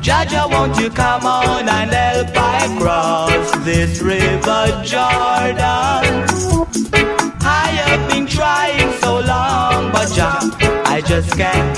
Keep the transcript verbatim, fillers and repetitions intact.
Jaja, won't you come on and help I cross this river Jordan? I have been trying so long, but Jah, I just can't